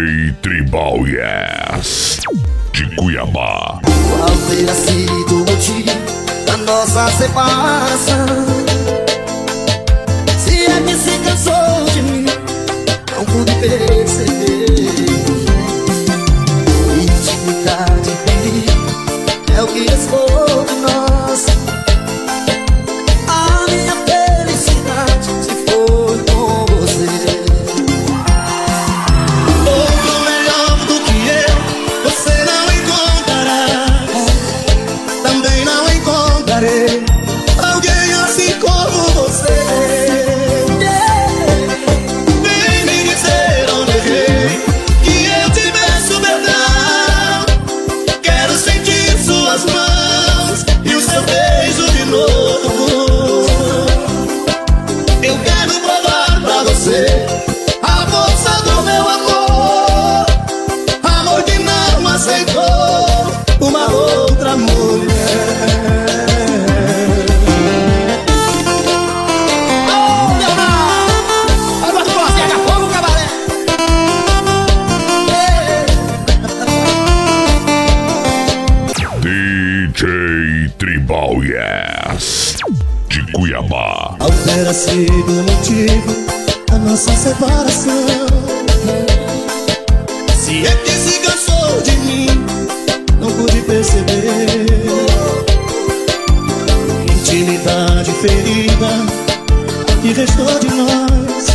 Tribal Yes de Cuiabá. Qual terá sido o motivo da nossa separação? Se é que se cansou de mim, não pude perceber. Intimidade e perigo é o que restou de nós. A minha felicidade se foi com você. Outro melhor do que eu você não encontrará. Também não encontrarei alguém assim como você. Vem me dizer onde errei, que eu te peço perdão. Quero sentir suas mãos e o seu beijo de novo. Eu quero provar pra você a força do meu amor, amor que não aceitou uma outra mulher. Ô, Leonardo! Agora tu pode pegar fogo, cabaré! DJ Tribal Yes de Cuiabá. Qual terá sido o motivo da nossa separação? Se é que se cansou de mim, não pude perceber. Intimidade ferida que restou de nós.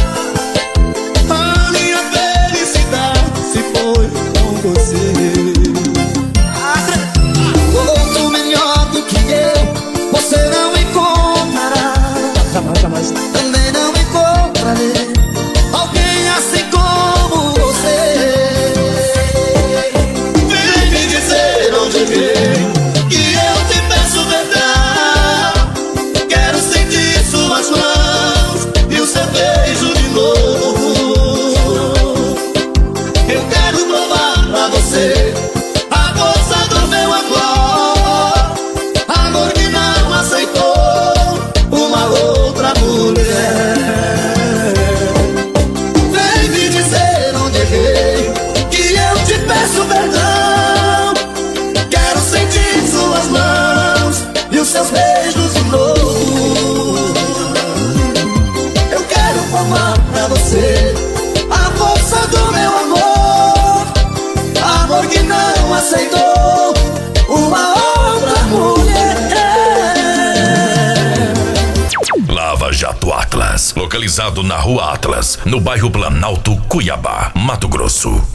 A minha felicidade se foi com você. Outro melhor do que eu você não encontrará. Jamais, jamais. Também não encontrarei alguém assim como você. Vem me dizer onde errei, que eu te peço perdão. Quero sentir suas mãos e o seu beijo de novo. Eu quero provar pra você a força do meu amor, amor que não aceitou uma outra mulher. Vem me dizer onde errei, que eu te peço perdão. Quero sentir suas mãos e os seus beijos de novo. Eu quero provar pra você a força do meu amor, amor que não aceitou uma outra mulher. Lava Jato Atlas, localizado na Rua Atlas, no bairro Planalto, Cuiabá, Mato Grosso.